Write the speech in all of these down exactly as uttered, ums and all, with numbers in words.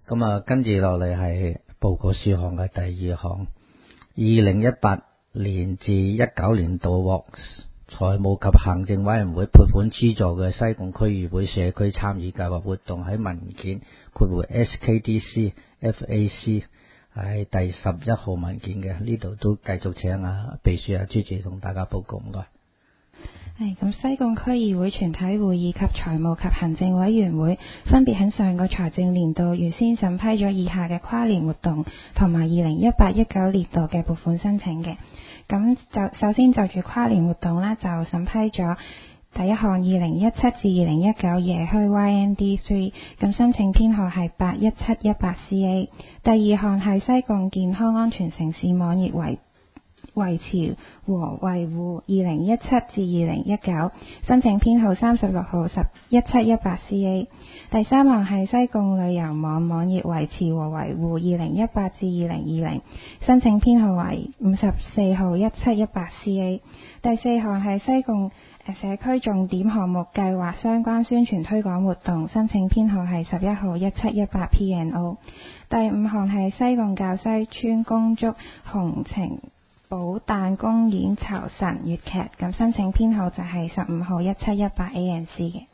咁啊，跟住落嚟係報告事項嘅第二項，二零一八年至一九年度獲財務及行政委員會撥款資助嘅西貢區議會社區參與計劃活動喺文件括弧 S K D C F A C 係第十一號文件嘅，呢度都繼續請啊秘書啊朱姐同大家報告，唔該。 係咁，西貢區議會全體會議及財務及行政委員會分別喺上個財政年度預先審批咗以下嘅跨年活動同埋二零一八一九年度嘅撥款申請嘅。咁就首先就住跨年活動啦，就審批咗第一項二零一七至二零一九夜墟 Y N D 三，咁申請編號係八一七一八 C A。第二項係西貢健康安全城市網頁維維持和維護二零一七至二零一九，申請編號三十六號十一七一八 C A。第三項係西貢旅遊網網頁維持和維護二零一八至二零二零，申請編號為五十四號一七一八 C A。第四項係西貢社區重點項目計劃相關宣傳推廣活動，申請編號係十一號一七一八 P N O。第五項係西貢滘西村公竹紅情寶誕公演酬神粵劇，咁申請編號就係十五號一七一八 A N C 嘅。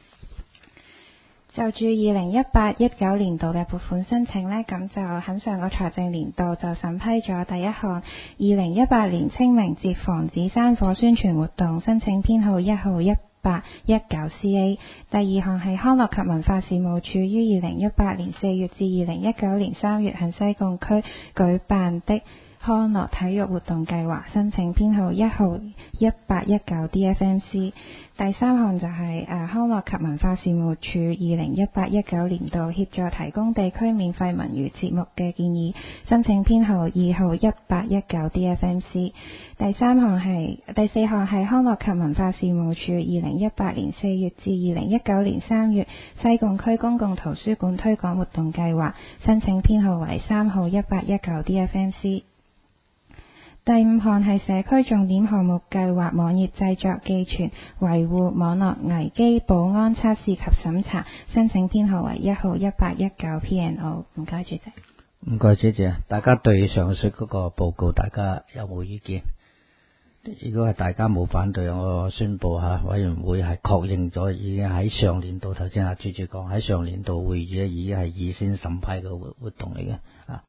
就住二零一八一九年度嘅撥款申請呢，咁就喺上個財政年度就審批咗第一項二零一八年清明節防止山火宣傳活動，申請編號一號一八一九 C A。第二項係康樂及文化事務處於二零一八年四月至二零一九年三月喺西貢區舉辦的康樂體育活動計劃，申請編號一號一八一九 D F M C。第三項就係、是、誒、啊、康樂及文化事務處二零一八一九年度協助提供地區免費文娛節目嘅建議，申請編號二號一八一九 D F M C。第三項係第四項係康樂及文化事務處二零一八年四月至二零一九年三月西貢區公共圖書館推廣活動計劃，申請編號為三號一八一九 D F M C。第五項係社區重點項目計劃網頁製作、寄存、維護、網絡危機保安測試及審查，申請編號為一號一八一九 P N O。唔該，主席。 唔該，姐姐。大家對上述嗰個報告，大家有冇意見？如果係大家冇反對，我宣佈下委員會係確認咗，已經喺上年度頭先阿主席講喺上年度會議咧，已經係預先審批嘅活活動嚟嘅啊。